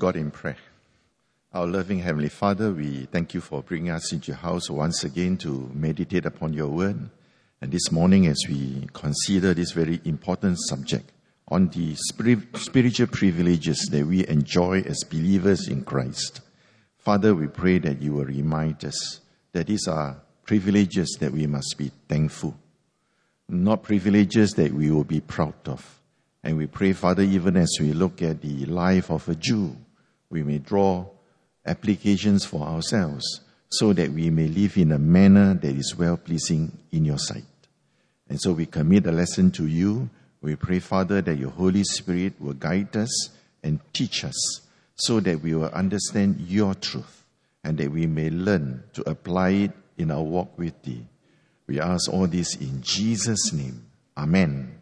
God in prayer. Our loving Heavenly Father, we thank you for bringing us into your house once again to meditate upon your word. And this morning, as we consider this very important subject on the spiritual privileges that we enjoy as believers in Christ, Father, we pray that you will remind us that these are privileges that we must be thankful, not privileges that we will be proud of. And we pray, Father, even as we look at the life of a Jew, we may draw applications for ourselves so that we may live in a manner that is well-pleasing in your sight. And so we commit the lesson to you. We pray, Father, that your Holy Spirit will guide us and teach us so that we will understand your truth and that we may learn to apply it in our walk with thee. We ask all this in Jesus' name. Amen.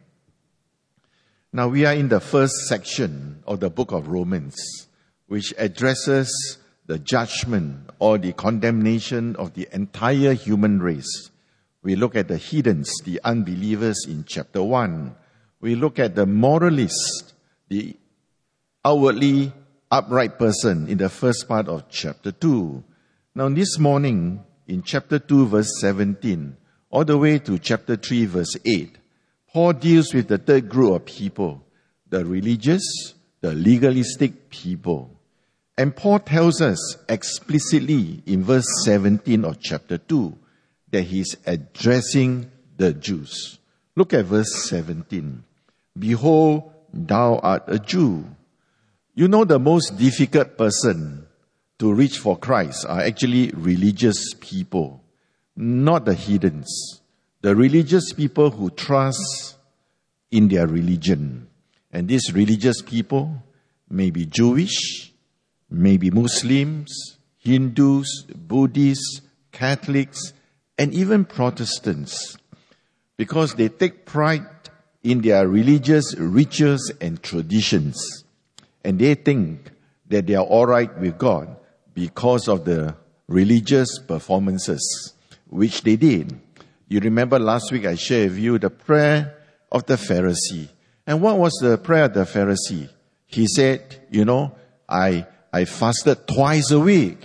Now we are in the first section of the book of Romans, which addresses the judgment or the condemnation of the entire human race. We look at the heathens, the unbelievers in chapter 1. We look at the moralist, the outwardly upright person in the first part of chapter 2. Now this morning, in chapter 2 verse 17, all the way to chapter 3 verse 8, Paul deals with the third group of people, the religious, the legalistic people. And Paul tells us explicitly in verse 17 of chapter 2 that he's addressing the Jews. Look at verse 17. Behold, thou art a Jew. You know, the most difficult person to reach for Christ are actually religious people, not the heathens. The religious people who trust in their religion. And these religious people may be Jewish, may be Muslims, Hindus, Buddhists, Catholics, and even Protestants. Because they take pride in their religious rituals and traditions. And they think that they are all right with God because of the religious performances, which they did. You remember last week I shared with you the prayer of the Pharisee. And what was the prayer of the Pharisee? He said, I fasted twice a week.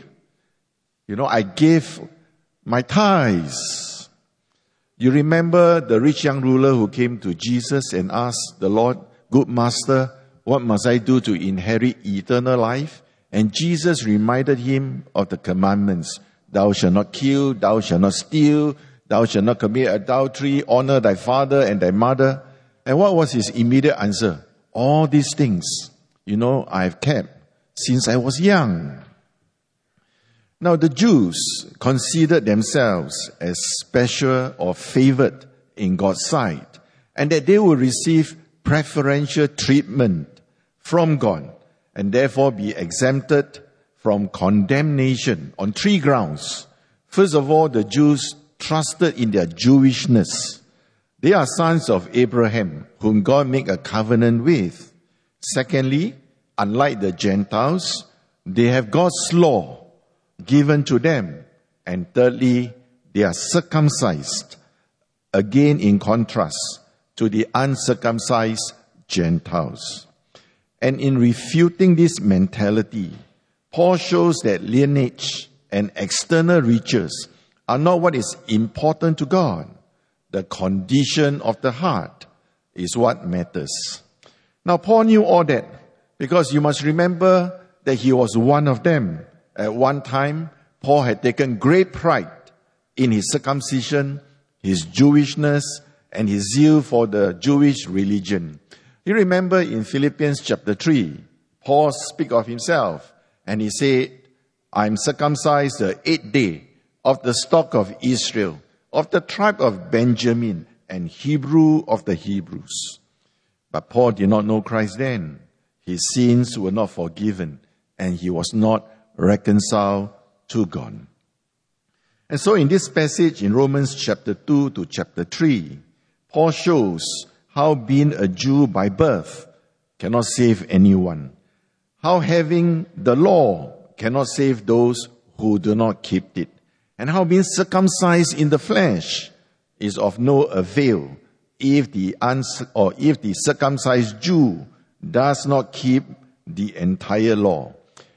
I gave my tithes. You remember the rich young ruler who came to Jesus and asked the Lord, Good Master, what must I do to inherit eternal life? And Jesus reminded him of the commandments. Thou shalt not kill, thou shalt not steal, thou shalt not commit adultery, honor thy father and thy mother. And what was his immediate answer? All these things, I've kept since I was young. Now the Jews considered themselves as special or favored in God's sight, and that they will receive preferential treatment from God, and therefore be exempted from condemnation on three grounds. First of all, the Jews trusted in their Jewishness. They are sons of Abraham, whom God made a covenant with. Secondly, unlike the Gentiles, they have God's law given to them. And thirdly, they are circumcised, again in contrast to the uncircumcised Gentiles. And in refuting this mentality, Paul shows that lineage and external riches are not what is important to God. The condition of the heart is what matters. Now, Paul knew all that because you must remember that he was one of them. At one time, Paul had taken great pride in his circumcision, his Jewishness, and his zeal for the Jewish religion. You remember in Philippians chapter 3, Paul speaks of himself and he said, I'm circumcised the 8th day of the stock of Israel, of the tribe of Benjamin, and Hebrew of the Hebrews. But Paul did not know Christ then. His sins were not forgiven, and he was not reconciled to God. And so in this passage in Romans chapter 2 to chapter 3, Paul shows how being a Jew by birth cannot save anyone. How having the law cannot save those who do not keep it. And how being circumcised in the flesh is of no avail if the circumcised Jew does not keep the entire law.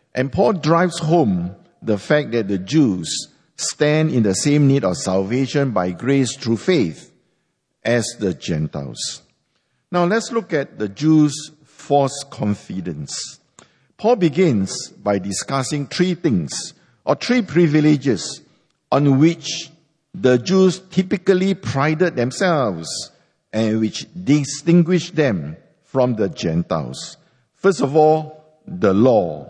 And Paul drives home the fact that the Jews stand in the same need of salvation by grace through faith as the Gentiles. Now let's look at the Jews' false confidence. Paul begins by discussing three things or three privileges on which the Jews typically prided themselves and which distinguished them from the Gentiles. First of all, the law.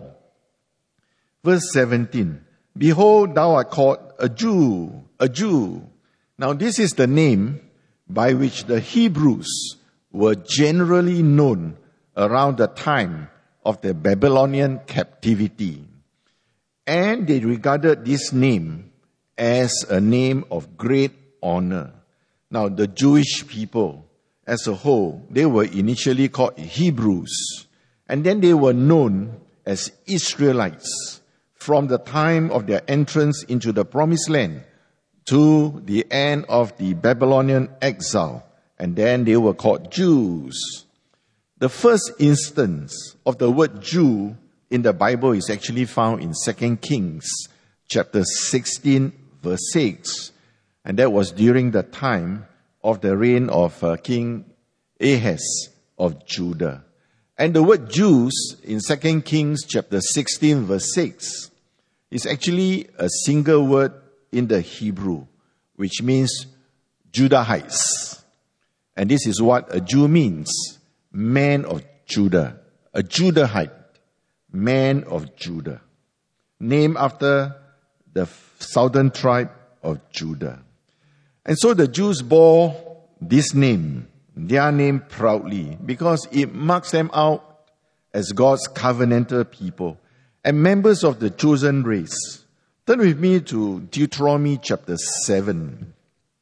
Verse 17, behold, thou art called a Jew, a Jew. Now this is the name by which the Hebrews were generally known around the time of the Babylonian captivity. And they regarded this name as a name of great honor. Now the Jewish people as a whole, they were initially called Hebrews. And then they were known as Israelites from the time of their entrance into the promised land to the end of the Babylonian exile. And then they were called Jews. The first instance of the word Jew in the Bible is actually found in 2 Kings chapter 16 verse 6. And that was during the time of the reign of King Ahaz of Judah. And the word Jews in 2 Kings chapter 16 verse 6 is actually a single word in the Hebrew, which means Judahites. And this is what a Jew means, man of Judah, a Judahite, man of Judah, named after the southern tribe of Judah. And so the Jews bore this name, their name proudly, because it marks them out as God's covenantal people and members of the chosen race. Turn with me to Deuteronomy chapter 7.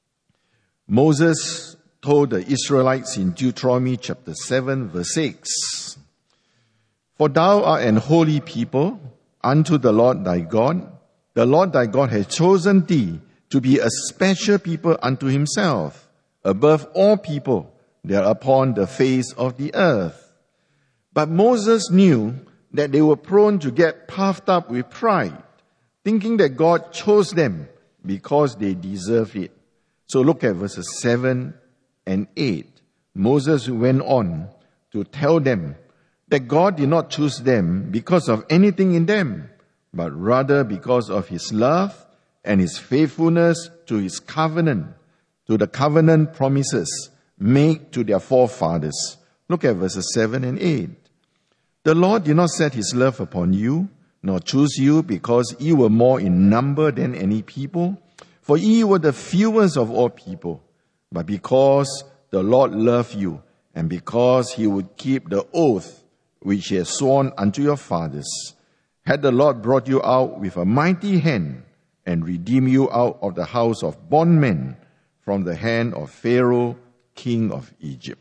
Moses told the Israelites in Deuteronomy chapter 7 verse 6, for thou art an holy people unto the Lord thy God. The Lord thy God has chosen thee to be a special people unto himself, above all people that are upon the face of the earth. But Moses knew that they were prone to get puffed up with pride, thinking that God chose them because they deserve it. So look at verses 7 and 8. Moses went on to tell them that God did not choose them because of anything in them, but rather because of his love and his faithfulness to his covenant, to the covenant promises made to their forefathers. Look at verses 7 and 8. The Lord did not set his love upon you, nor choose you because ye were more in number than any people, for ye were the fewest of all people, but because the Lord loved you, and because he would keep the oath which he has sworn unto your fathers. Had the Lord brought you out with a mighty hand, and redeemed you out of the house of bondmen, from the hand of Pharaoh, king of Egypt.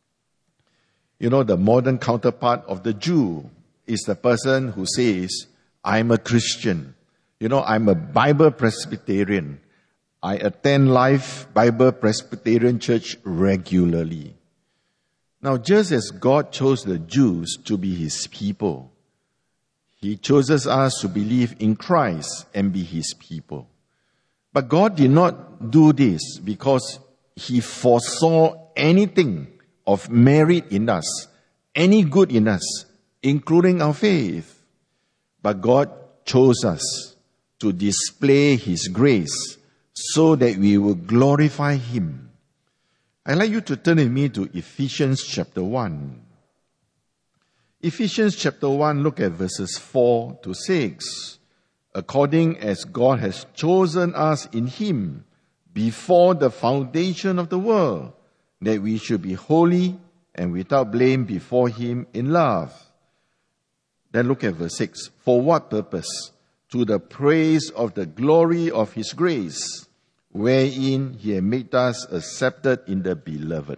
You know, the modern counterpart of the Jew is the person who says, I'm a Christian. You know, I'm a Bible Presbyterian. I attend Life Bible Presbyterian Church regularly. Now, just as God chose the Jews to be his people, he chooses us to believe in Christ and be his people. But God did not do this because he foresaw anything of merit in us, any good in us, including our faith. But God chose us to display his grace so that we will glorify him. I'd like you to turn with me to Ephesians chapter 1. Ephesians chapter 1, look at verses 4 to 6. According as God has chosen us in him before the foundation of the world, that we should be holy and without blame before him in love. Then look at verse 6. For what purpose? To the praise of the glory of his grace, wherein he had made us accepted in the beloved.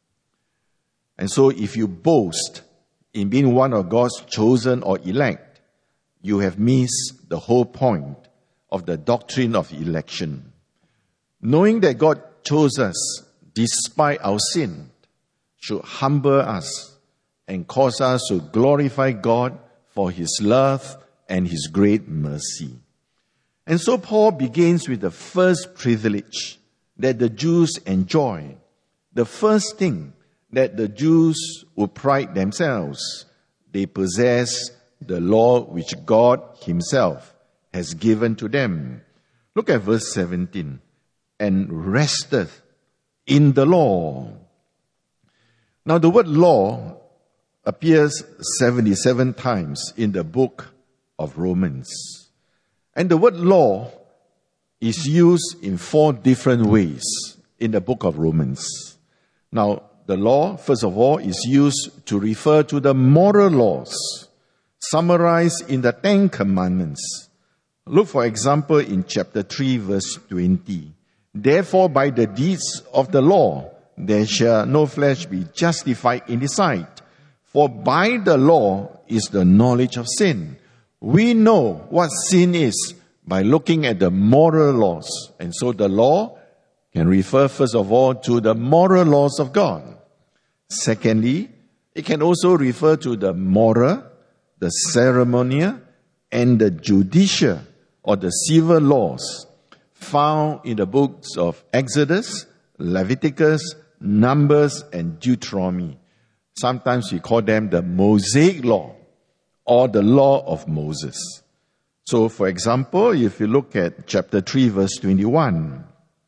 And so if you boast in being one of God's chosen or elect, you have missed the whole point of the doctrine of election. Knowing that God chose us despite our sin should humble us and cause us to glorify God for his love and his great mercy. And so Paul begins with the first privilege that the Jews enjoy. The first thing that the Jews would pride themselves. They possess the law which God himself has given to them. Look at verse 17. And resteth in the law. Now the word law appears 77 times in the book of Romans. And the word law is used in 4 different ways in the book of Romans. Now, the law, first of all, is used to refer to the moral laws summarized in the 10 Commandments. Look, for example, in chapter 3, verse 20. Therefore, by the deeds of the law, there shall no flesh be justified in his sight. For by the law is the knowledge of sin. We know what sin is by looking at the moral laws. And so the law can refer, first of all, to the moral laws of God. Secondly, it can also refer to the moral, the ceremonial, and the judicial or the civil laws found in the books of Exodus, Leviticus, Numbers, and Deuteronomy. Sometimes we call them the Mosaic law or the law of Moses. So, for example, if you look at chapter 3, verse 21,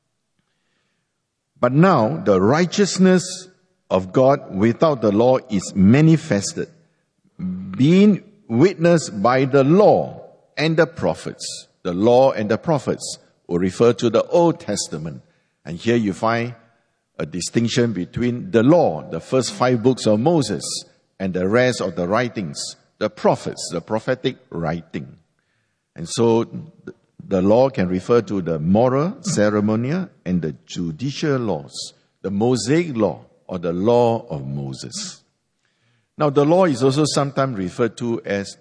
but now the righteousness of God without the law is manifested, being witnessed by the law and the prophets. The law and the prophets will refer to the Old Testament. And here you find a distinction between the law, the first 5 books of Moses, and the rest of the writings, the prophets, the prophetic writing. And so the law can refer to the moral, ceremonial, and the judicial laws, the Mosaic law or the law of Moses. Now, the law is also sometimes referred to as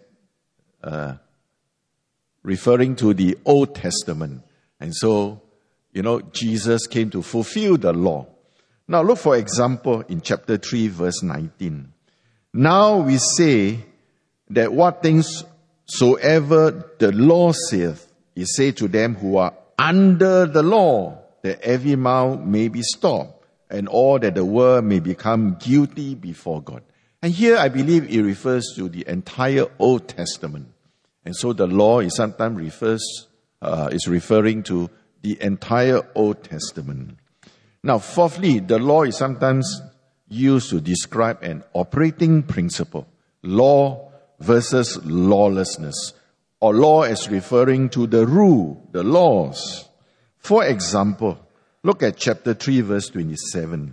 referring to the Old Testament. And so, Jesus came to fulfill the law. Now, look, for example, in chapter 3, verse 19. Now we say that what things soever the law saith, he said to them who are under the law, that every mouth may be stopped, and all that the world may become guilty before God. And here I believe it refers to the entire Old Testament. And so the law is sometimes referring to the entire Old Testament. Now, fourthly, the law is sometimes used to describe an operating principle. Law versus lawlessness. Or law as referring to the rule, the laws. For example, look at chapter 3, verse 27.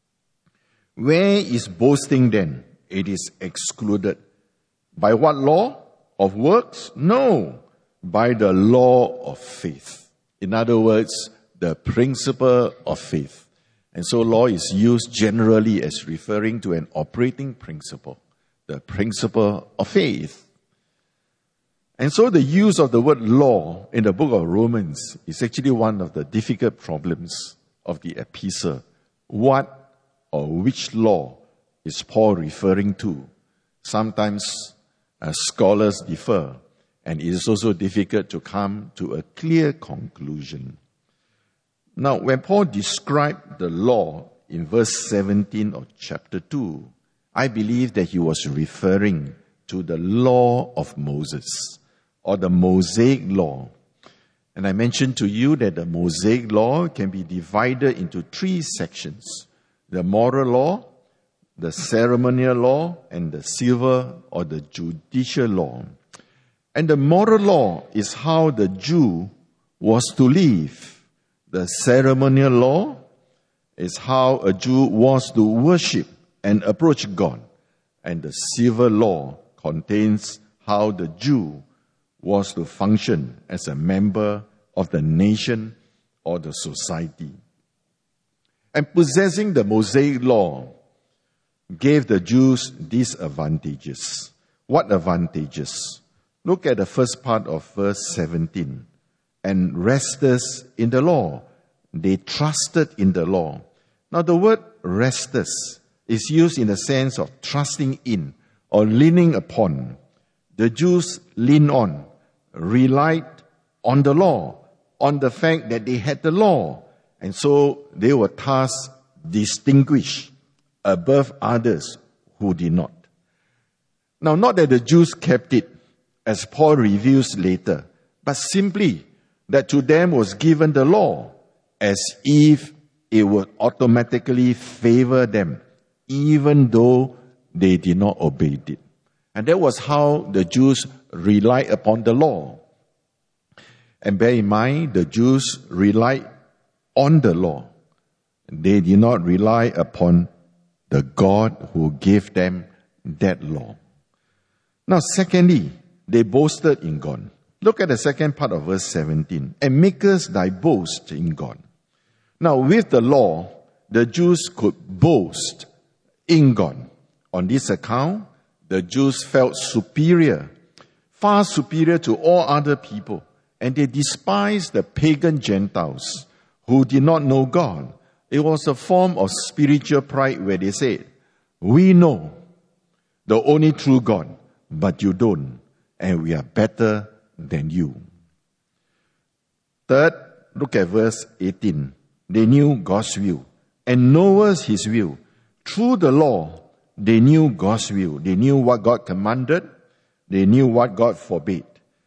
Where is boasting then? It is excluded. By what law? Of works? No. By the law of faith. In other words, the principle of faith. And so law is used generally as referring to an operating principle, the principle of faith. And so the use of the word law in the book of Romans is actually one of the difficult problems of the epistle. What or which law is Paul referring to? Sometimes scholars differ, and it is also difficult to come to a clear conclusion. Now, when Paul described the law in verse 17 of chapter 2, I believe that he was referring to the law of Moses, or the Mosaic law. And I mentioned to you that the Mosaic law can be divided into 3 sections: the moral law, the ceremonial law, and the civil or the judicial law. And the moral law is how the Jew was to live. The ceremonial law is how a Jew was to worship and approach God. And the civil law contains how the Jew was to function as a member of the nation or the society. And possessing the Mosaic law gave the Jews these advantages. What advantages? Look at the first part of verse 17. And resters in the law. They trusted in the law. Now the word resters is used in the sense of trusting in or leaning upon. the Jews leaned on, relied on the law, on the fact that they had the law. And so they were thus distinguished above others who did not. Now, not that the Jews kept it, as Paul reveals later, but simply that to them was given the law as if it would automatically favor them, even though they did not obey it. And that was how the Jews relied upon the law. And bear in mind, the Jews relied on the law. They did not rely upon the God who gave them that law. Now, secondly, they boasted in God. Look at the second part of verse 17. And makest thy boast in God. Now, with the law, the Jews could boast in God. On this account, the Jews felt superior, far superior to all other people. And they despised the pagan Gentiles who did not know God. It was a form of spiritual pride where they said, we know the only true God, but you don't, and we are better than you. Third, look at verse 18. They knew God's will and knows his will. Through the law, they knew God's will. They knew what God commanded. They knew what God forbade.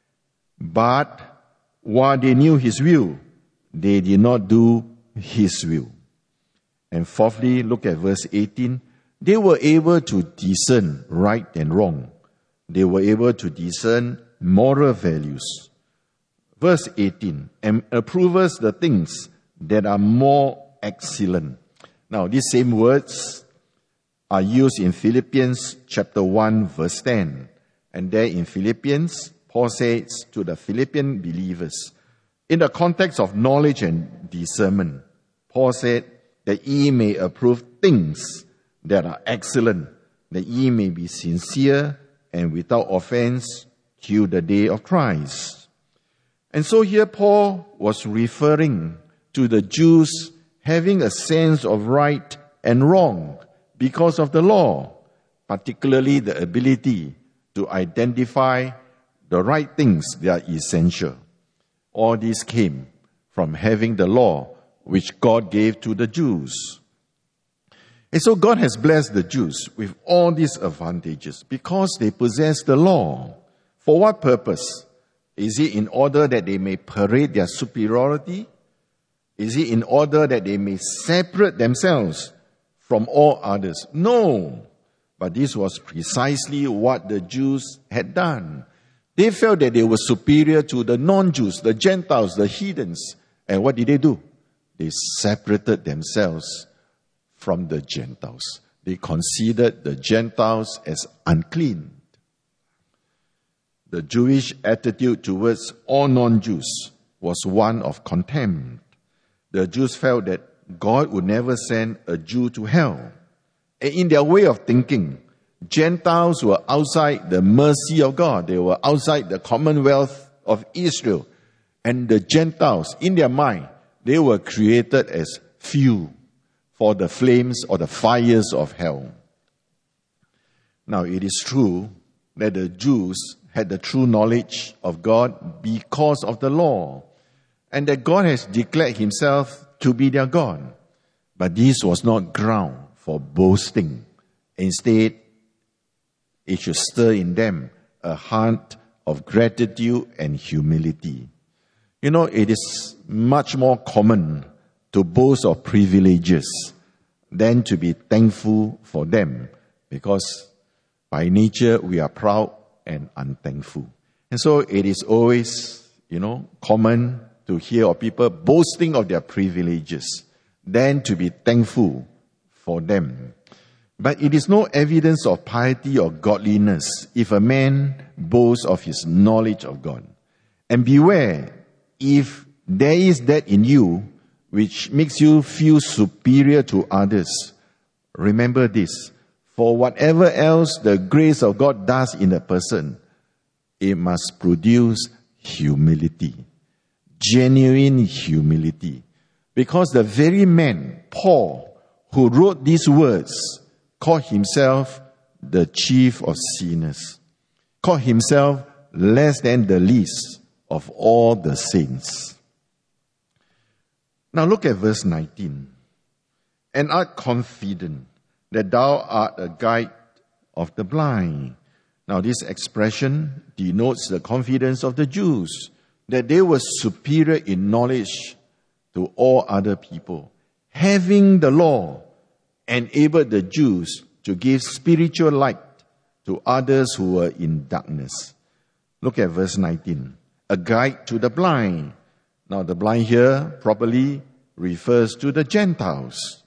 But while they knew his will, they did not do his will. And fourthly, look at verse 18. They were able to discern right and wrong. They were able to discern moral values. Verse 18, and approvers the things that are more excellent. Now, these same words are used in Philippians chapter 1, verse 10. And there in Philippians, Paul says to the Philippian believers, in the context of knowledge and discernment, Paul said that ye may approve things that are excellent, that ye may be sincere and without offense till the day of Christ. And so here Paul was referring to the Jews having a sense of right and wrong because of the law, particularly the ability to identify the right things that are essential. All this came from having the law which God gave to the Jews. And so God has blessed the Jews with all these advantages because they possess the law. For what purpose? Is it in order that they may parade their superiority? Is it in order that they may separate themselves from all others? No. But this was precisely what the Jews had done. They felt that they were superior to the non-Jews, the Gentiles, the heathens. And what did they do? They separated themselves from the Gentiles. They considered the Gentiles as unclean. The Jewish attitude towards all non-Jews was one of contempt. The Jews felt that God would never send a Jew to hell. And in their way of thinking, Gentiles were outside the mercy of God. They were outside the commonwealth of Israel. And the Gentiles, in their mind, they were created as fuel for the flames or the fires of hell. Now, it is true that the Jews had the true knowledge of God because of the law, and that God has declared himself to be their God. But this was not ground for boasting. Instead, it should stir in them a heart of gratitude and humility. You know, it is much more common to boast of privileges than to be thankful for them, because by nature we are proud and unthankful. And so it is always, common to hear of people boasting of their privileges than to be thankful for them. But it is no evidence of piety or godliness if a man boasts of his knowledge of God. And beware, if there is that in you which makes you feel superior to others, remember this: for whatever else the grace of God does in a person, it must produce humility, genuine humility. Because the very man, Paul, who wrote these words, called himself the chief of sinners. called himself less than the least of all the saints. Now look at verse 19. And art confident that thou art a guide of the blind. Now this expression denotes the confidence of the Jews, that they were superior in knowledge to all other people. Having the law enabled the Jews to give spiritual light to others who were in darkness. Look at verse 19. A guide to the blind. Now the blind here properly refers to the Gentiles,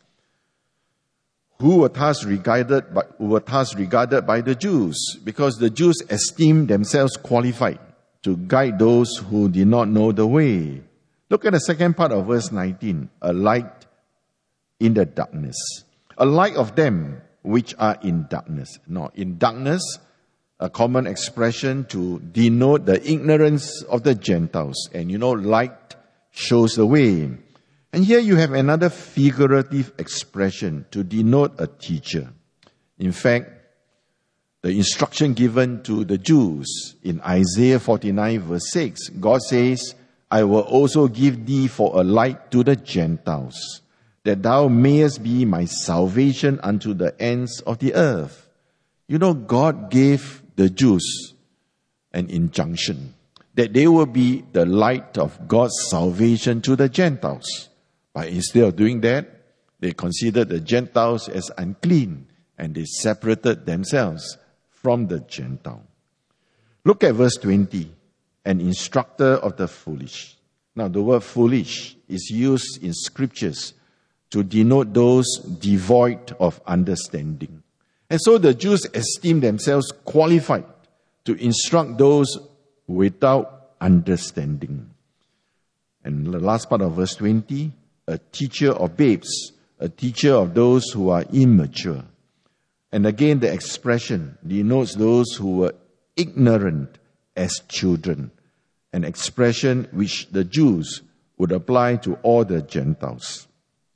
who were thus regarded by the Jews, because the Jews esteemed themselves qualified to guide those who did not know the way. Look at the second part of verse 19. A light in the darkness. A light of them which are in darkness. Now, in darkness, a common expression to denote the ignorance of the Gentiles. And light shows the way. And here you have another figurative expression to denote a teacher. In fact, the instruction given to the Jews in Isaiah 49 verse 6, God says, I will also give thee for a light to the Gentiles, that thou mayest be my salvation unto the ends of the earth. God gave the Jews an injunction that they will be the light of God's salvation to the Gentiles. But instead of doing that, they considered the Gentiles as unclean, and they separated themselves from the Gentile. Look at verse 20. An instructor of the foolish. Now the word foolish is used in scriptures to denote those devoid of understanding. And so the Jews esteemed themselves qualified to instruct those without understanding. And the last part of verse 20, a teacher of babes, a teacher of those who are immature. And again, the expression denotes those who were ignorant as children, an expression which the Jews would apply to all the Gentiles.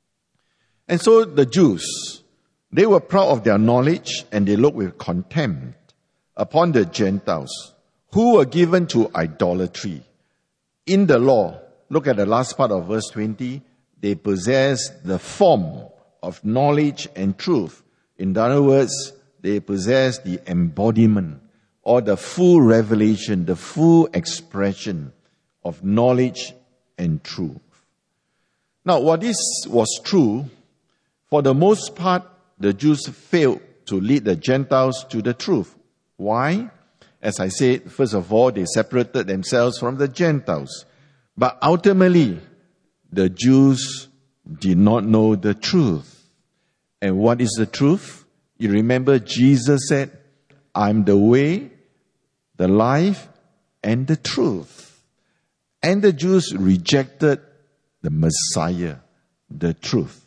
And so the Jews, they were proud of their knowledge, and they looked with contempt upon the Gentiles who were given to idolatry. In the law, look at the last part of verse 20, they possessed the form of knowledge and truth. In other words, they possessed the embodiment or the full revelation, the full expression of knowledge and truth. Now, what this was true, for the most part, the Jews failed to lead the Gentiles to the truth. Why? As I said, first of all, they separated themselves from the Gentiles. But ultimately, the Jews did not know the truth. And what is the truth? You remember Jesus said, I'm the way, the life, and the truth. And the Jews rejected the Messiah, the truth.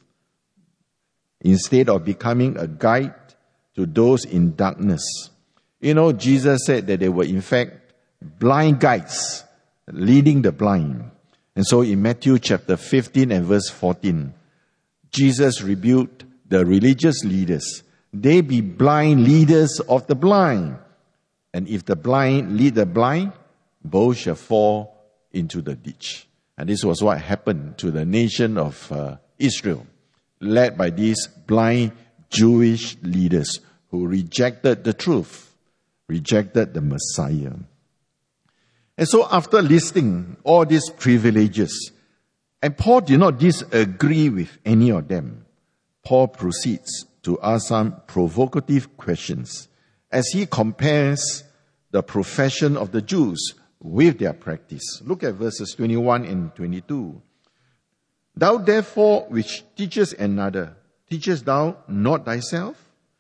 Instead of becoming a guide to those in darkness. Jesus said that they were in fact blind guides, leading the blind. And so in Matthew chapter 15 and verse 14, Jesus rebuked the religious leaders. They be blind leaders of the blind. And if the blind lead the blind, both shall fall into the ditch. And this was what happened to the nation of Israel, led by these blind Jewish leaders who rejected the truth, rejected the Messiah. And so after listing all these privileges, and Paul did not disagree with any of them, Paul proceeds to ask some provocative questions as he compares the profession of the Jews with their practice. Look at verses 21 and 22. Thou therefore which teachest another, teachest thou not thyself?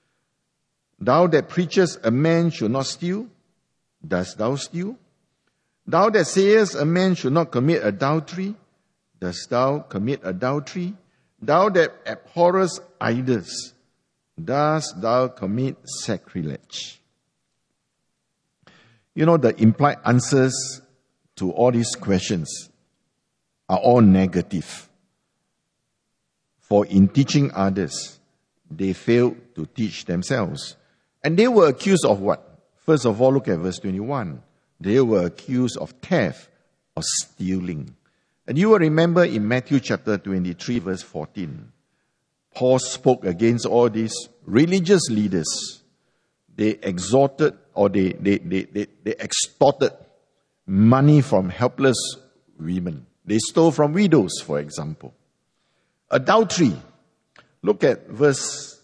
Thou that preachest a man should not steal, dost thou steal? Thou that sayest a man should not commit adultery, dost thou commit adultery? Thou that abhorrest idols, dost thou commit sacrilege? The implied answers to all these questions are all negative. For in teaching others, they failed to teach themselves. And they were accused of what? First of all, look at verse 21. They were accused of theft or stealing. And you will remember in Matthew chapter 23, verse 14, Paul spoke against all these religious leaders. They extorted or they extorted money from helpless women. They stole from widows, for example. Adultery. Look at verse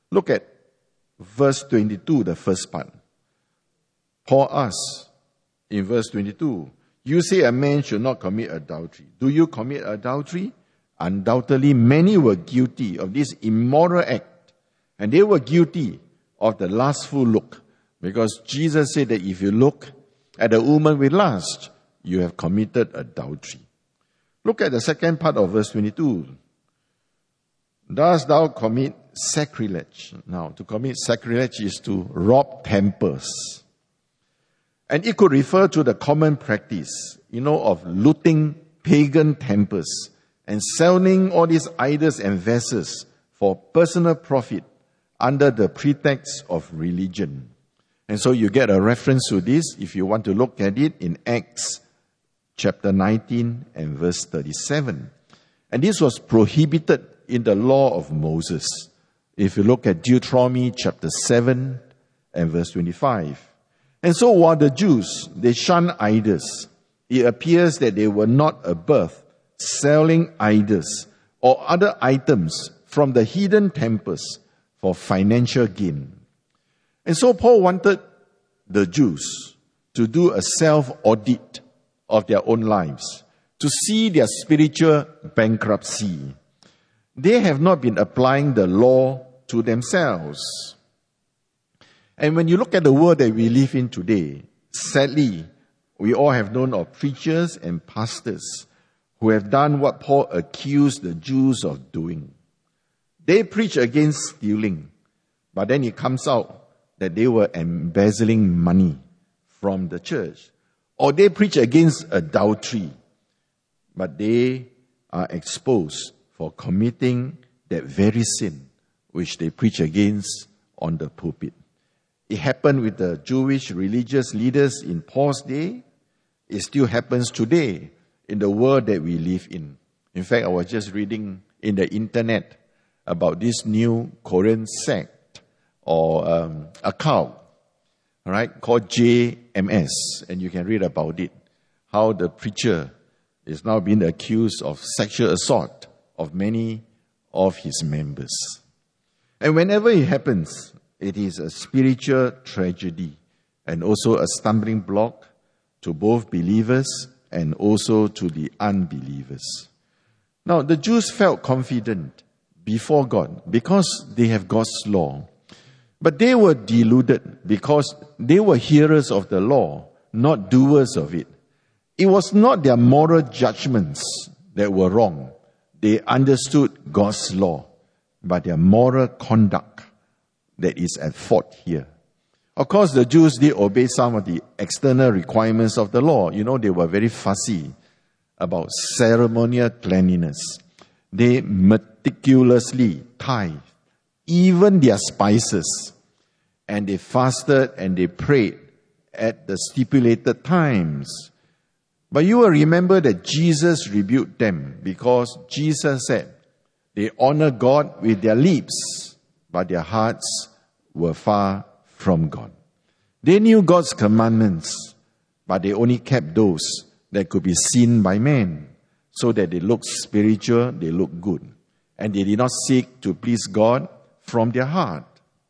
22, the first part. Paul asks in verse 22, you say a man should not commit adultery. Do you commit adultery? Undoubtedly, many were guilty of this immoral act. And they were guilty of the lustful look. Because Jesus said that if you look at a woman with lust, you have committed adultery. Look at the second part of verse 22. Dost thou commit sacrilege? Now, to commit sacrilege is to rob temples. And it could refer to the common practice, of looting pagan temples and selling all these idols and vessels for personal profit under the pretext of religion. And so you get a reference to this if you want to look at it in Acts chapter 19 and verse 37. And this was prohibited in the law of Moses. If you look at Deuteronomy chapter 7 and verse 25. And so while the Jews, they shunned idols, it appears that they were not above selling idols or other items from the hidden temples for financial gain. And so Paul wanted the Jews to do a self-audit of their own lives, to see their spiritual bankruptcy. They have not been applying the law to themselves. And when you look at the world that we live in today, sadly, we all have known of preachers and pastors who have done what Paul accused the Jews of doing. They preach against stealing, but then it comes out that they were embezzling money from the church. Or they preach against adultery, but they are exposed for committing that very sin which they preach against on the pulpit. It happened with the Jewish religious leaders in Paul's day. It still happens today in the world that we live in. In fact, I was just reading in the internet about this new Korean sect or account, called JMS, and you can read about it. How the preacher is now being accused of sexual assault of many of his members. And whenever it happens, it is a spiritual tragedy and also a stumbling block to both believers and also to the unbelievers. Now, the Jews felt confident before God because they have God's law. But they were deluded because they were hearers of the law, not doers of it. It was not their moral judgments that were wrong. They understood God's law, but their moral conduct that is at fault here. Of course, the Jews did obey some of the external requirements of the law. They were very fussy about ceremonial cleanliness. They meticulously tithed even their spices. And they fasted and they prayed at the stipulated times. But you will remember that Jesus rebuked them because Jesus said, they honor God with their lips, but their hearts were far from God. They knew God's commandments, but they only kept those that could be seen by men, so that they looked spiritual, they looked good. And they did not seek to please God from their heart.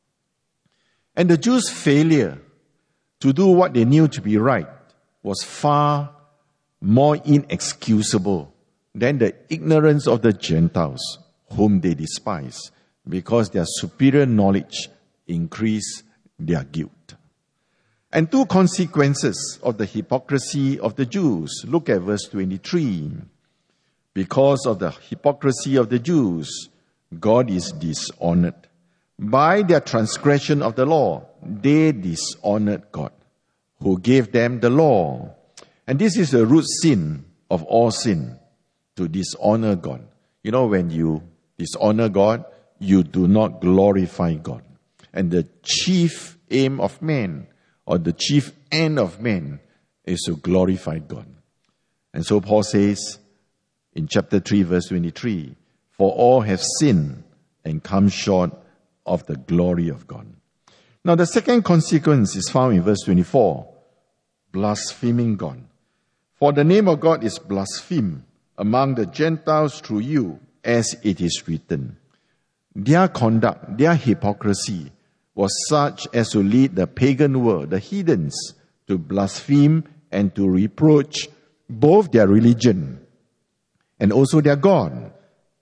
And the Jews' failure to do what they knew to be right was far more inexcusable than the ignorance of the Gentiles, whom they despise, because their superior knowledge increased their guilt. And two consequences of the hypocrisy of the Jews. Look at verse 23. Because of the hypocrisy of the Jews, God is dishonored. By their transgression of the law, they dishonored God, who gave them the law. And this is the root sin of all sin, to dishonor God. When you dishonor God, you do not glorify God. And the chief aim of man or the chief end of man is to glorify God. And so Paul says in chapter 3, verse 23, for all have sinned and come short of the glory of God. Now the second consequence is found in verse 24, blaspheming God. For the name of God is blasphemed among the Gentiles through you, as it is written. Their conduct, their hypocrisy was such as to lead the pagan world, the heathens, to blaspheme and to reproach both their religion and also their God.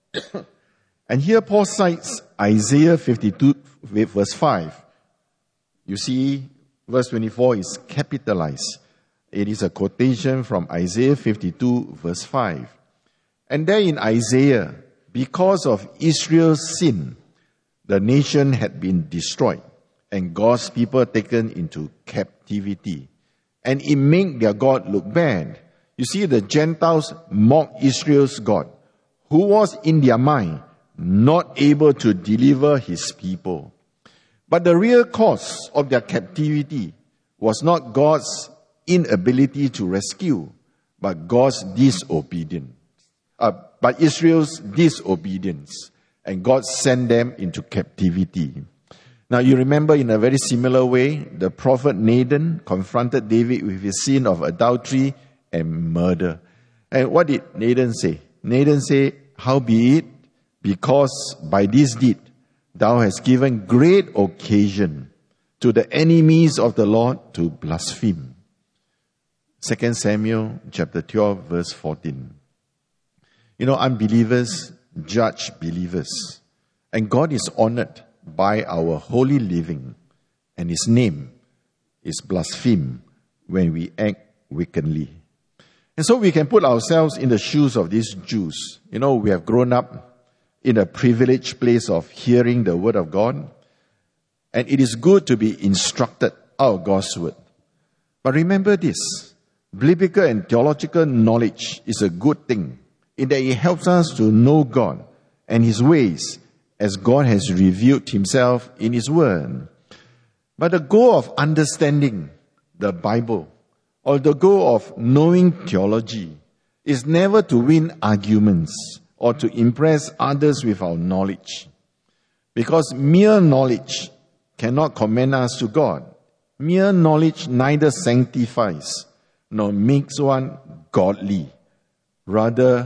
And here Paul cites Isaiah 52, verse 5. You see, verse 24 is capitalized. It is a quotation from Isaiah 52, verse 5. And there in Isaiah, because of Israel's sin, the nation had been destroyed and God's people taken into captivity. And it made their God look bad. You see, the Gentiles mocked Israel's God, who was in their mind not able to deliver his people. But the real cause of their captivity was not God's inability to rescue, but God's disobedience. But Israel's disobedience, and God sent them into captivity. Now you remember in a very similar way, the prophet Nathan confronted David with his sin of adultery and murder. And what did Nathan say? Nathan said, howbeit, because by this deed thou hast given great occasion to the enemies of the Lord to blaspheme. 2 Samuel chapter 12, verse 14. You know, unbelievers judge believers. And God is honored by our holy living. And his name is blasphemed when we act wickedly. And so we can put ourselves in the shoes of these Jews. You know, we have grown up in a privileged place of hearing the word of God. And it is good to be instructed out of God's word. But remember this, biblical and theological knowledge is a good thing in that it helps us to know God and his ways as God has revealed himself in his word. But the goal of understanding the Bible or the goal of knowing theology is never to win arguments or to impress others with our knowledge. Because mere knowledge cannot commend us to God. Mere knowledge neither sanctifies nor makes one godly. Rather,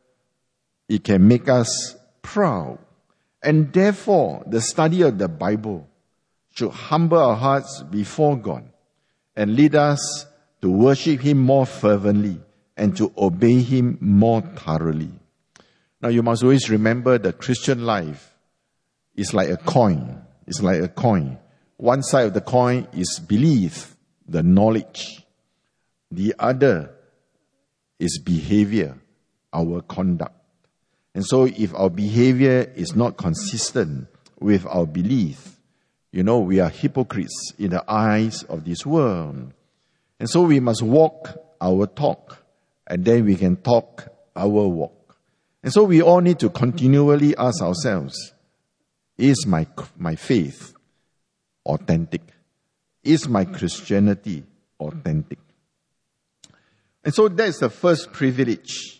it can make us proud. And therefore, the study of the Bible should humble our hearts before God and lead us to worship him more fervently and to obey him more thoroughly. Now, you must always remember the Christian life is like a coin. It's like a coin. One side of the coin is belief, the knowledge. The other is behavior, our conduct. And so if our behavior is not consistent with our belief, you know, we are hypocrites in the eyes of this world. And so we must walk our talk, and then we can talk our walk. And so we all need to continually ask ourselves, is my faith authentic? Is my Christianity authentic? And so that's the first privilege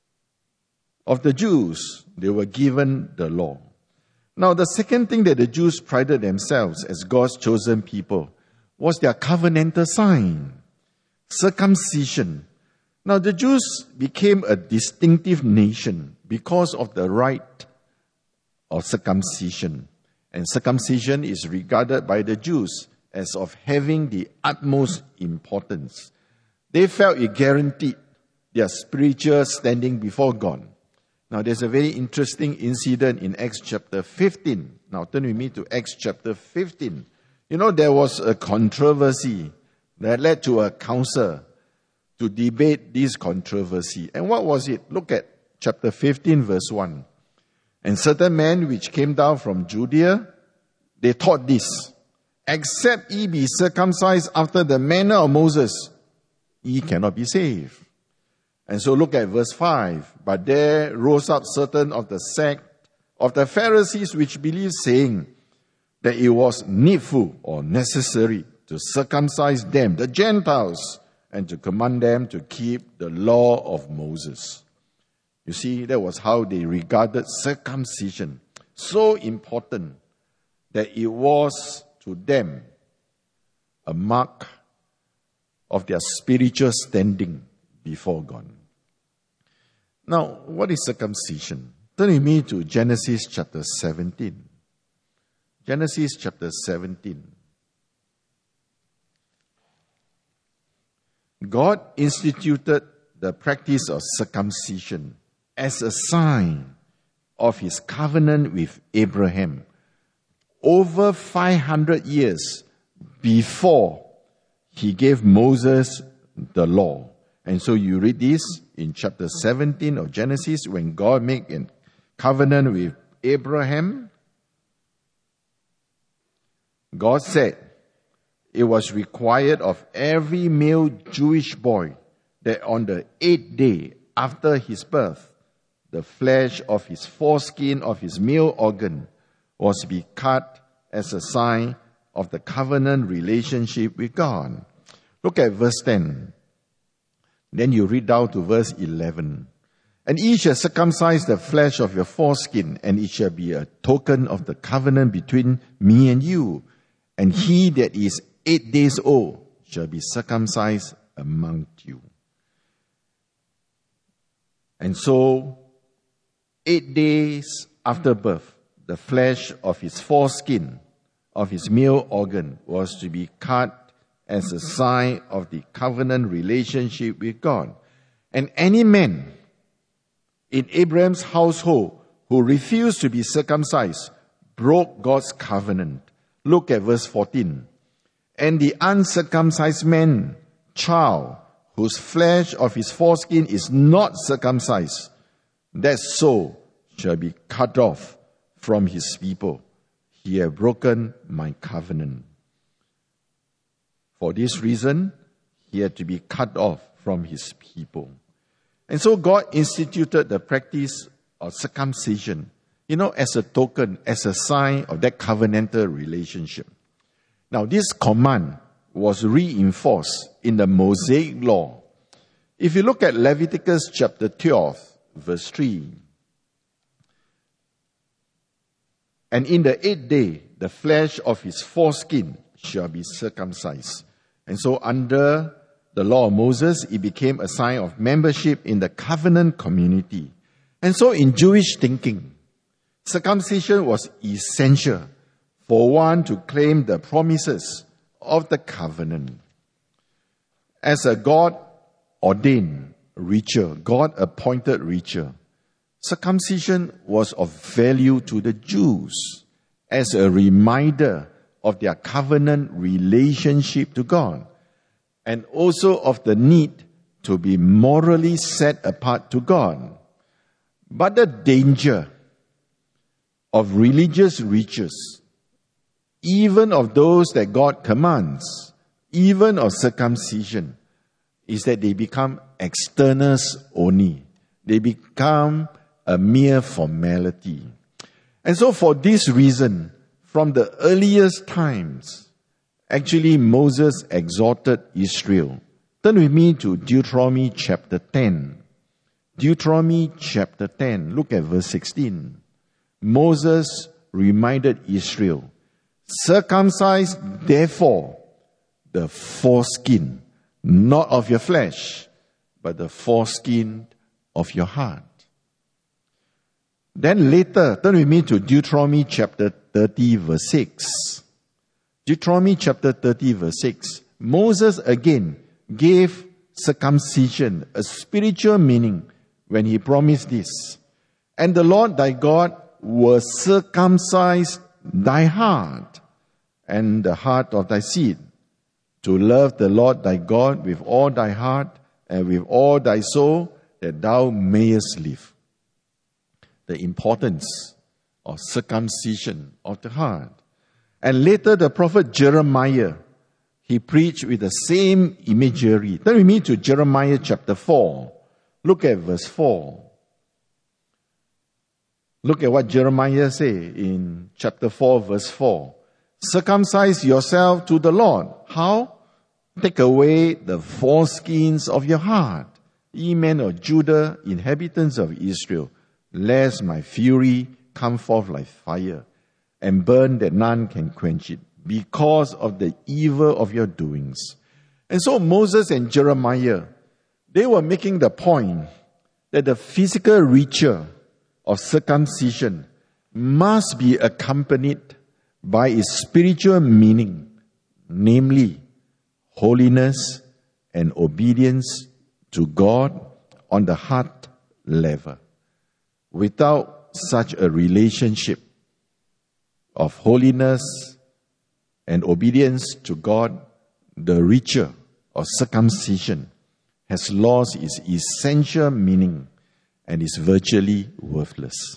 of the Jews. They were given the law. Now, the second thing that the Jews prided themselves as God's chosen people was their covenantal sign, circumcision. Now, the Jews became a distinctive nation because of the rite of circumcision. And circumcision is regarded by the Jews as of having the utmost importance. They felt it guaranteed their spiritual standing before God. Now, there's a very interesting incident in Acts chapter 15. Now, turn with me to Acts chapter 15. You know, there was a controversy that led to a council to debate this controversy. And what was it? Look at chapter 15, verse 1. And certain men which came down from Judea, they taught this: except ye be circumcised after the manner of Moses, ye cannot be saved. And so look at verse 5. But there rose up certain of the sect of the Pharisees which believed, saying that it was needful or necessary to circumcise them, the Gentiles, and to command them to keep the law of Moses. You see, that was how they regarded circumcision. So important that it was to them a mark of their spiritual standing before God. Now, what is circumcision? Turn with me to Genesis chapter 17. Genesis chapter 17. God instituted the practice of circumcision as a sign of his covenant with Abraham over 500 years before he gave Moses the law. And so you read this in chapter 17 of Genesis, when God made a covenant with Abraham. God said it was required of every male Jewish boy that on the 8th day after his birth, the flesh of his foreskin of his male organ was to be cut as a sign of the covenant relationship with God. Look at verse 10. Then you read down to verse 11. And ye shall circumcise the flesh of your foreskin, and it shall be a token of the covenant between me and you. And he that is 8 days old shall be circumcised among you. And so, 8 days after birth, the flesh of his foreskin, of his male organ, was to be cut as a sign of the covenant relationship with God. And any man in Abraham's household who refused to be circumcised broke God's covenant. Look at verse 14. And the uncircumcised man, child, whose flesh of his foreskin is not circumcised, that soul shall be cut off from his people. He hath broken my covenant. For this reason, he had to be cut off from his people. And so God instituted the practice of circumcision, as a token, as a sign of that covenantal relationship. Now, this command was reinforced in the Mosaic law. If you look at Leviticus chapter 12, verse 3, and in the 8th day, the flesh of his foreskin shall be circumcised. And so under the law of Moses, it became a sign of membership in the covenant community. And so in Jewish thinking, circumcision was essential for one to claim the promises of the covenant. As a God-ordained ritual, God-appointed ritual, circumcision was of value to the Jews as a reminder of their covenant relationship to God, and also of the need to be morally set apart to God. But the danger of religious rituals, even of those that God commands, even of circumcision, is that they become externals only. They become a mere formality. And so for this reason, from the earliest times, actually Moses exhorted Israel. Turn with me to Deuteronomy chapter 10. Deuteronomy chapter 10, look at verse 16. Moses reminded Israel, circumcise therefore the foreskin, not of your flesh, but the foreskin of your heart. Then later, turn with me to Deuteronomy chapter 30 verse 6. Deuteronomy chapter 30 verse 6. Moses again gave circumcision a spiritual meaning when he promised this. And the Lord thy God will circumcise thy heart and the heart of thy seed, to love the Lord thy God with all thy heart and with all thy soul, that thou mayest live. The importance of circumcision of the heart. And later the prophet Jeremiah, he preached with the same imagery. Turn with me to Jeremiah chapter 4. Look at verse 4. Look at what Jeremiah says in chapter 4 verse 4. Circumcise yourself to the Lord. How? Take away the foreskins of your heart, ye men of Judah, inhabitants of Israel, lest my fury come forth like fire, and burn that none can quench it, because of the evil of your doings. And so Moses and Jeremiah, they were making the point that the physical ritual of circumcision must be accompanied by its spiritual meaning, namely holiness and obedience to God on the heart level. Without such a relationship of holiness and obedience to God, the ritual of circumcision has lost its essential meaning and is virtually worthless.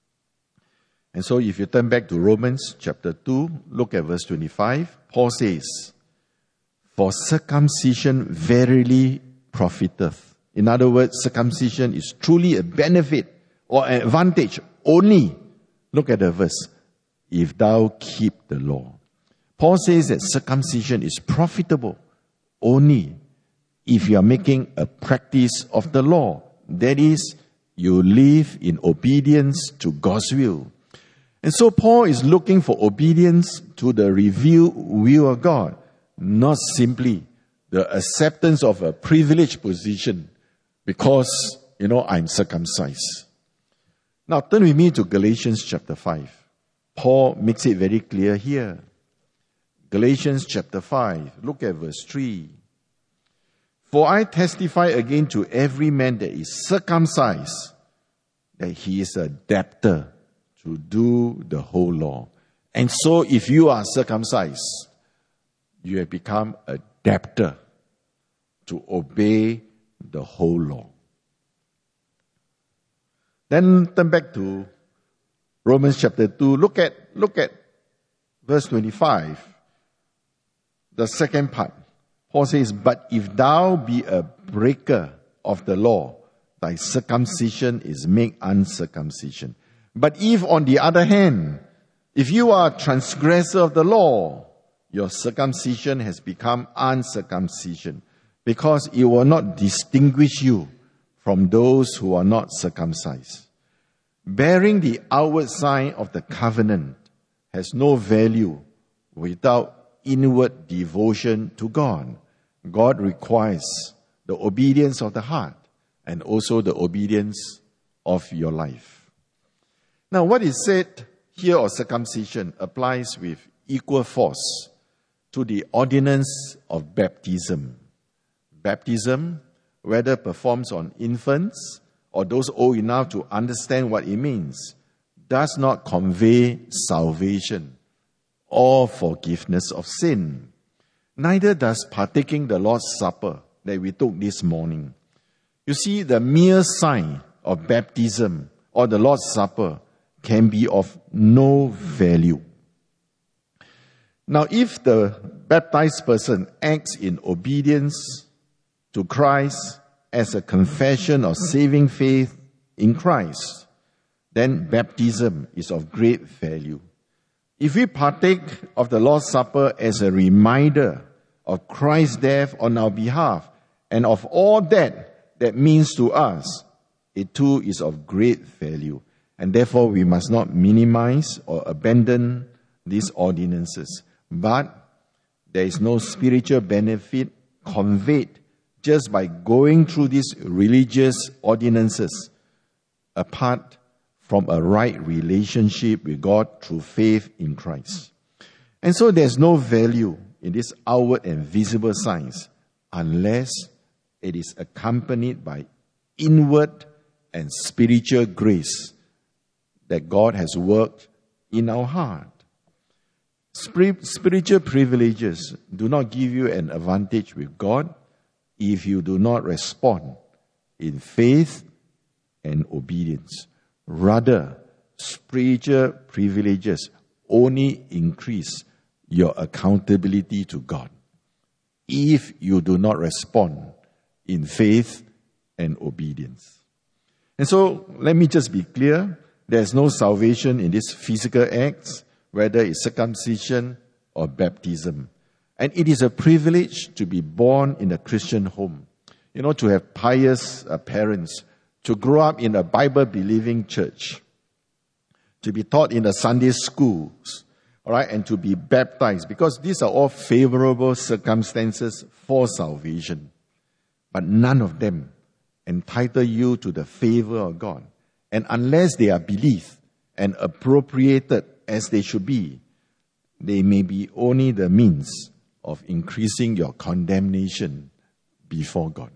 And so if you turn back to Romans chapter 2, look at verse 25, Paul says, "For circumcision verily profiteth." In other words, circumcision is truly a benefit or an advantage only, look at the verse, "if thou keep the law." Paul says that circumcision is profitable only if you are making a practice of the law. That is, you live in obedience to God's will. And so Paul is looking for obedience to the revealed will of God, not simply the acceptance of a privileged position because, I'm circumcised. Now turn with me to Galatians chapter 5. Paul makes it very clear here. Galatians chapter 5, look at verse 3. "For I testify again to every man that is circumcised, that he is a debtor to do the whole law." And so if you are circumcised, you have become a debtor to obey the whole law. Then turn back to Romans chapter 2. Look at verse 25. The second part. Paul says, "But if thou be a breaker of the law, thy circumcision is made uncircumcision. But if, on the other hand, if you are a transgressor of the law, your circumcision has become uncircumcision, because it will not distinguish you from those who are not circumcised. Bearing the outward sign of the covenant has no value without inward devotion to God. God requires the obedience of the heart and also the obedience of your life." Now, what is said here of circumcision applies with equal force to the ordinance of baptism. Baptism, whether performed on infants or those old enough to understand what it means, does not convey salvation or forgiveness of sin. Neither does partaking the Lord's Supper that we took this morning. You see, the mere sign of baptism or the Lord's Supper can be of no value. Now, if the baptized person acts in obedience to Christ as a confession of saving faith in Christ, then baptism is of great value. If we partake of the Lord's Supper as a reminder of Christ's death on our behalf and of all that means to us, it too is of great value. And therefore we must not minimize or abandon these ordinances. But there is no spiritual benefit conveyed just by going through these religious ordinances apart from a right relationship with God through faith in Christ. And so there's no value in these outward and visible signs unless it is accompanied by inward and spiritual grace that God has worked in our heart. Spiritual privileges do not give you an advantage with God if you do not respond in faith and obedience. Rather, spiritual privileges only increase your accountability to God if you do not respond in faith and obedience. And so, let me just be clear, there's no salvation in these physical acts, whether it's circumcision or baptism. And it is a privilege to be born in a Christian home. To have pious parents, to grow up in a Bible-believing church, to be taught in the Sunday schools, all right, and to be baptized, because these are all favorable circumstances for salvation. But none of them entitle you to the favor of God. And unless they are believed and appropriated as they should be, they may be only the means of increasing your condemnation before God.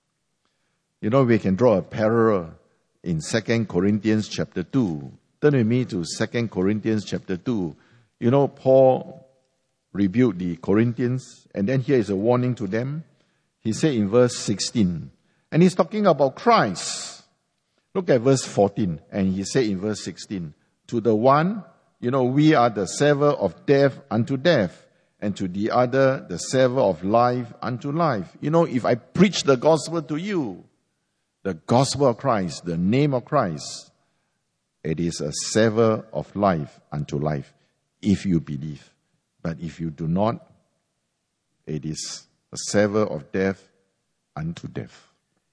We can draw a parallel in 2 Corinthians chapter 2. Turn with me to 2 Corinthians chapter 2. Paul rebuked the Corinthians, and then here is a warning to them. He said in verse 16, and he's talking about Christ. Look at verse 14, and he said in verse 16, to the one, we are the savor of death unto death, and to the other, the savor of life unto life. If I preach the gospel to you, the gospel of Christ, the name of Christ, it is a savor of life unto life, if you believe. But if you do not, it is a savor of death unto death.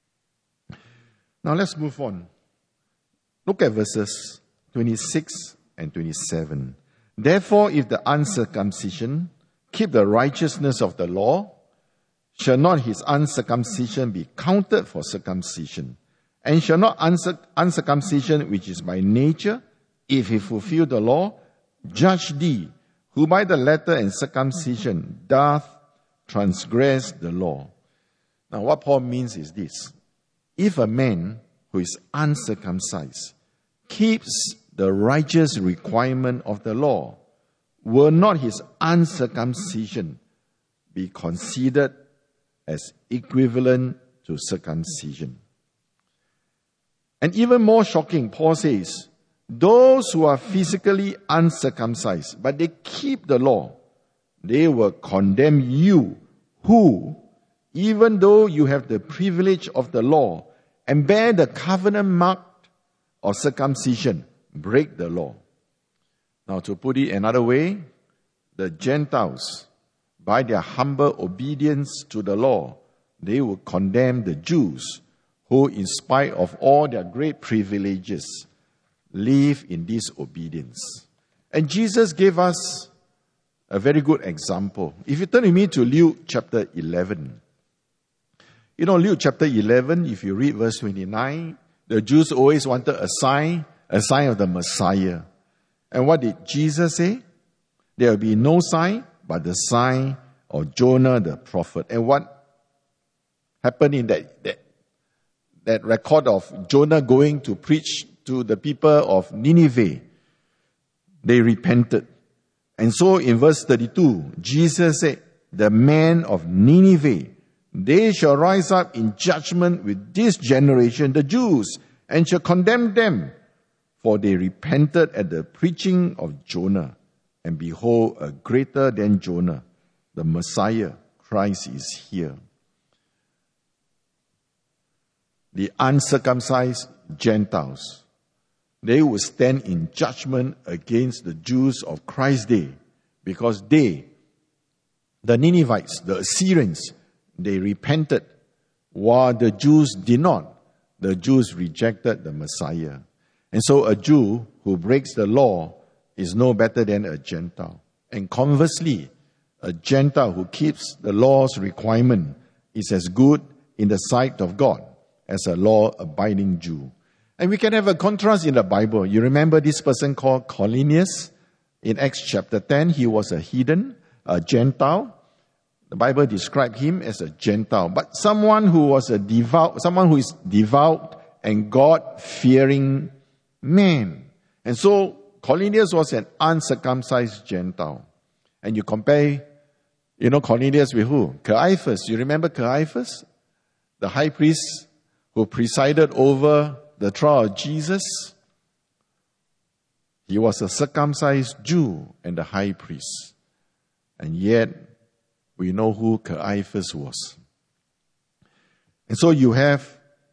Now let's move on. Look at verses 26 and 27. Therefore, if the uncircumcision keep the righteousness of the law, shall not his uncircumcision be counted for circumcision? And shall not uncircumcision, which is by nature, if he fulfill the law, judge thee, who by the letter and circumcision doth transgress the law? Now what Paul means is this. If a man who is uncircumcised keeps the righteous requirement of the law, will not his uncircumcision be considered as equivalent to circumcision? And even more shocking, Paul says, those who are physically uncircumcised, but they keep the law, they will condemn you, who, even though you have the privilege of the law and bear the covenant mark of circumcision, break the law. Now, to put it another way, the Gentiles, by their humble obedience to the law, they will condemn the Jews, who, in spite of all their great privileges, live in disobedience. And Jesus gave us a very good example. If you turn with me to Luke chapter 11. Luke chapter 11, if you read verse 29, the Jews always wanted a sign of the Messiah. And what did Jesus say? There will be no sign but the sign of Jonah the prophet. And what happened in that record of Jonah going to preach to the people of Nineveh? They repented. And so in verse 32, Jesus said, the men of Nineveh, they shall rise up in judgment with this generation, the Jews, and shall condemn them. For they repented at the preaching of Jonah. And behold, a greater than Jonah, the Messiah, Christ, is here. The uncircumcised Gentiles, they will stand in judgment against the Jews of Christ's day, because they, the Ninevites, the Assyrians, they repented, while the Jews did not. The Jews rejected the Messiah. And so a Jew who breaks the law is no better than a Gentile. And conversely, a Gentile who keeps the law's requirement is as good in the sight of God as a law-abiding Jew. And we can have a contrast in the Bible. You remember this person called Cornelius? In Acts chapter 10, he was a heathen, a Gentile. The Bible described him as a Gentile, but someone who is devout and God-fearing man. And so Cornelius was an uncircumcised Gentile. And you compare, Cornelius with who? Caiaphas. You remember Caiaphas? The high priest who presided over the trial of Jesus. He was a circumcised Jew and the high priest. And yet, we know who Caiaphas was. And so you have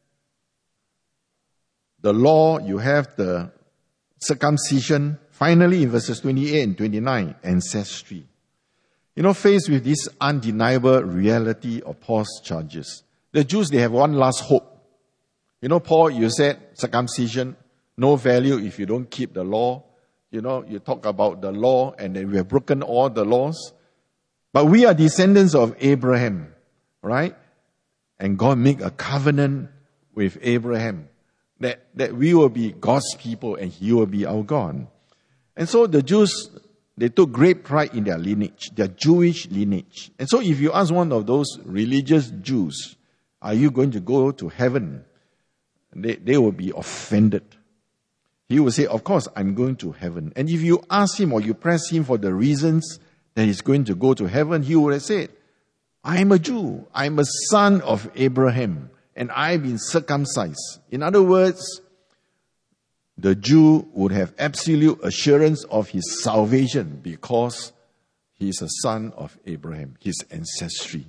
the law, you have the circumcision. Finally, in verses 28 and 29, ancestry. Faced with this undeniable reality of Paul's charges, the Jews, they have one last hope. Paul, you said circumcision, no value if you don't keep the law. You talk about the law and then we have broken all the laws. But we are descendants of Abraham, right? And God made a covenant with Abraham that we will be God's people and He will be our God. And so the Jews, they took great pride in their lineage, their Jewish lineage. And so if you ask one of those religious Jews, are you going to go to heaven? They will be offended. He will say, of course, I'm going to heaven. And if you ask him or you press him for the reasons that he's going to go to heaven, he would have said, I'm a Jew. I'm a son of Abraham. And I've been circumcised. In other words, the Jew would have absolute assurance of his salvation because he is a son of Abraham, his ancestry.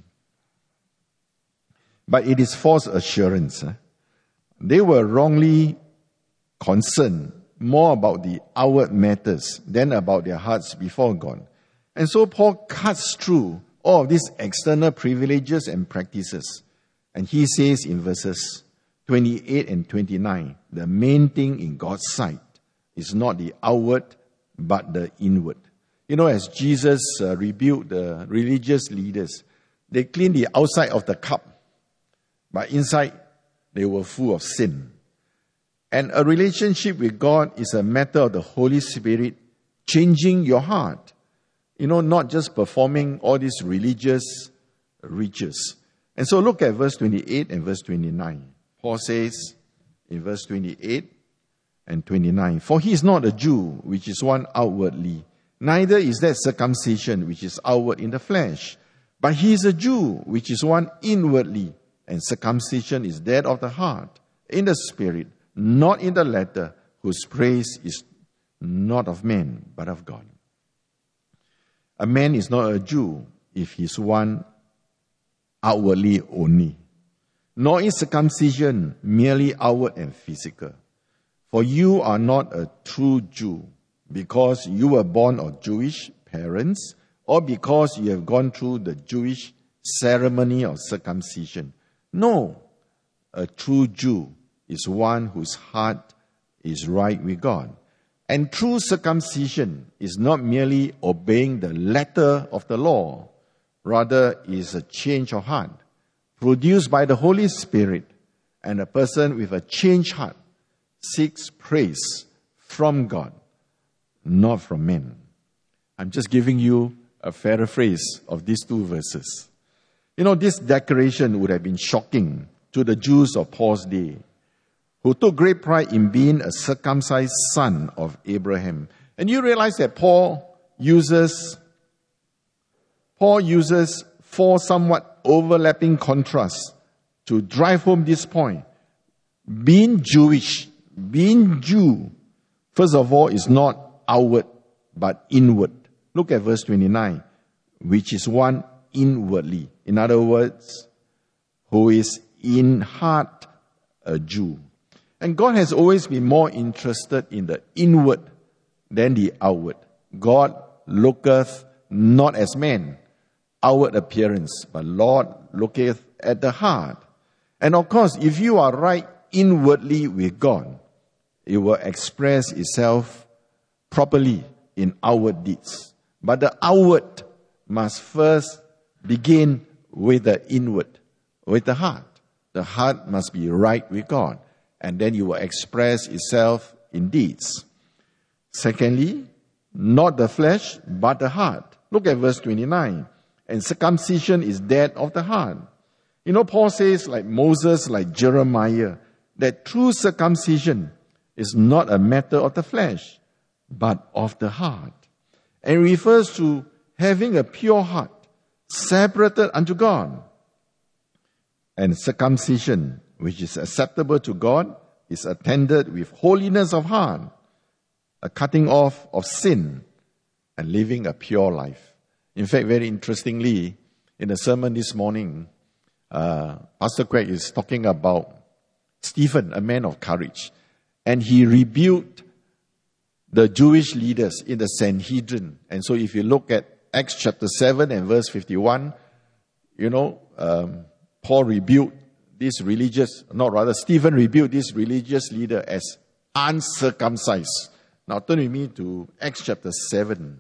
But it is false assurance. They were wrongly concerned more about the outward matters than about their hearts before God. And so Paul cuts through all of these external privileges and practices. And he says in verses 28 and 29, the main thing in God's sight is not the outward, but the inward. As Jesus rebuked the religious leaders, they cleaned the outside of the cup, but inside they were full of sin. And a relationship with God is a matter of the Holy Spirit changing your heart. Not just performing all these religious rituals. And so look at verse 28 and verse 29. Paul says in verse 28 and 29, for he is not a Jew, which is one outwardly, neither is that circumcision, which is outward in the flesh, but he is a Jew, which is one inwardly, and circumcision is that of the heart, in the spirit, not in the letter, whose praise is not of men, but of God. A man is not a Jew if he is one outwardly only. Nor is circumcision merely outward and physical. For you are not a true Jew because you were born of Jewish parents or because you have gone through the Jewish ceremony of circumcision. No, a true Jew is one whose heart is right with God. And true circumcision is not merely obeying the letter of the law, rather is a change of heart produced by the Holy Spirit, and a person with a changed heart seeks praise from God, not from men. I'm just giving you a paraphrase of these two verses. This declaration would have been shocking to the Jews of Paul's day, who took great pride in being a circumcised son of Abraham. And you realize that Paul uses four somewhat overlapping contrasts to drive home this point. Being Jewish, being Jew, first of all, is not outward, but inward. Look at verse 29, which is one inwardly. In other words, who is in heart a Jew. And God has always been more interested in the inward than the outward. God looketh not as man, outward appearance, but Lord looketh at the heart. And of course, if you are right inwardly with God, it will express itself properly in outward deeds. But the outward must first begin with the inward, with the heart. The heart must be right with God, and then it will express itself in deeds. Secondly, not the flesh, but the heart. Look at verse 29. And circumcision is that of the heart. Paul says, like Moses, like Jeremiah, that true circumcision is not a matter of the flesh, but of the heart. And refers to having a pure heart, separated unto God. And circumcision, which is acceptable to God, is attended with holiness of heart, a cutting off of sin, and living a pure life. In fact, very interestingly, in the sermon this morning, Pastor Craig is talking about Stephen, a man of courage. And he rebuked the Jewish leaders in the Sanhedrin. And so if you look at Acts chapter 7 and verse 51, Paul rebuked Stephen rebuked this religious leader as uncircumcised. Now turn with me to Acts chapter 7.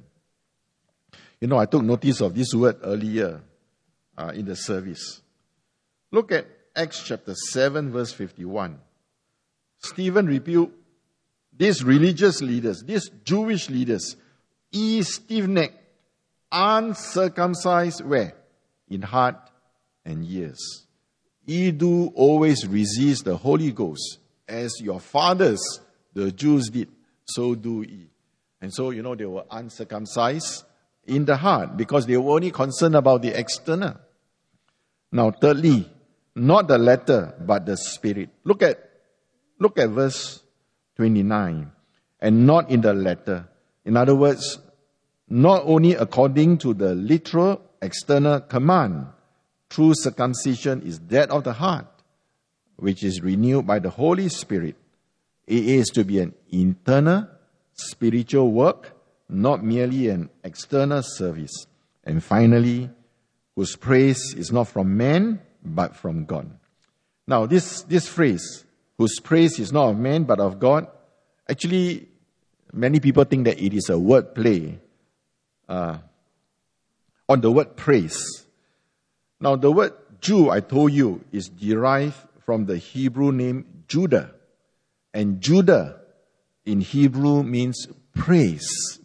I took notice of this word earlier in the service. Look at Acts chapter 7 verse 51. Stephen rebuked these religious leaders, these Jewish leaders, stiff-necked, uncircumcised where? In heart and ears. Ye do always resist the Holy Ghost, as your fathers, the Jews, did, so do ye. And so, they were uncircumcised in the heart because they were only concerned about the external. Now, thirdly, not the letter, but the spirit. Look at verse 29. And not in the letter. In other words, not only according to the literal external command. True circumcision is that of the heart, which is renewed by the Holy Spirit. It is to be an internal spiritual work, not merely an external service. And finally, whose praise is not from man, but from God. Now, this phrase, whose praise is not of man, but of God, actually, many people think that it is a word play on the word praise. Now, the word Jew, I told you, is derived from the Hebrew name Judah. And Judah in Hebrew means praise.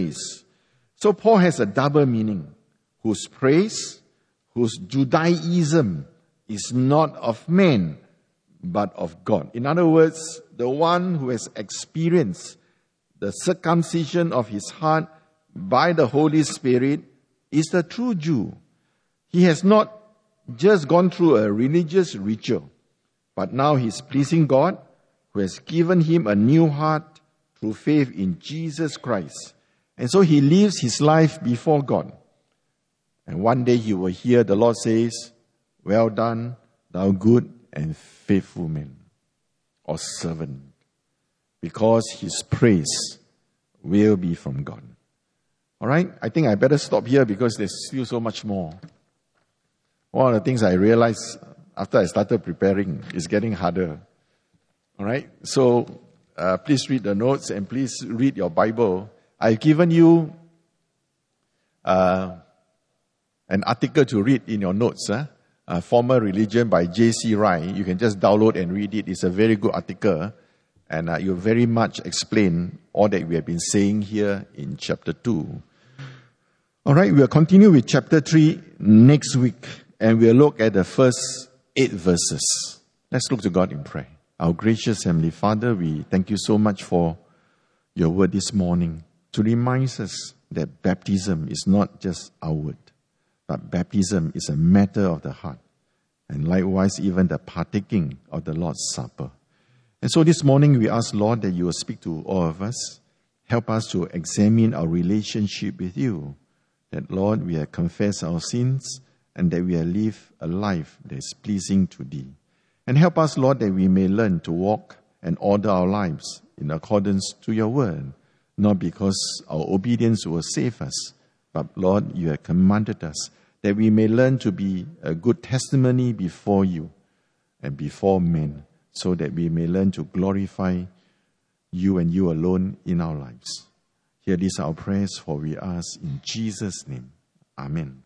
So Paul has a double meaning. Whose praise, whose Judaism is not of man, but of God. In other words, the one who has experienced the circumcision of his heart by the Holy Spirit is the true Jew. He has not just gone through a religious ritual, but now he's pleasing God, who has given him a new heart through faith in Jesus Christ. And so he lives his life before God. And one day he will hear the Lord says, well done, thou good and faithful man or servant, because his praise will be from God. All right, I think I better stop here because there's still so much more. One of the things I realized after I started preparing is getting harder. All right, so please read the notes and please read your Bible. I've given you an article to read in your notes. Former Religion by J.C. Ryle. You can just download and read it. It's a very good article. And you very much explain all that we have been saying here in chapter 2. All right, we'll continue with chapter 3 next week. And we'll look at the first 8 verses. Let's look to God in prayer. Our gracious Heavenly Father, we thank you so much for your word this morning to remind us that baptism is not just outward, but baptism is a matter of the heart. And likewise, even the partaking of the Lord's Supper. And so this morning we ask, Lord, that you will speak to all of us. Help us to examine our relationship with you. That, Lord, we have confessed our sins and that we have lived a life that is pleasing to thee. And help us, Lord, that we may learn to walk and order our lives in accordance to your word. Not because our obedience will save us, but, Lord, you have commanded us that we may learn to be a good testimony before you and before men, so that we may learn to glorify you and you alone in our lives. Hear these our prayers, for we ask in Jesus' name. Amen.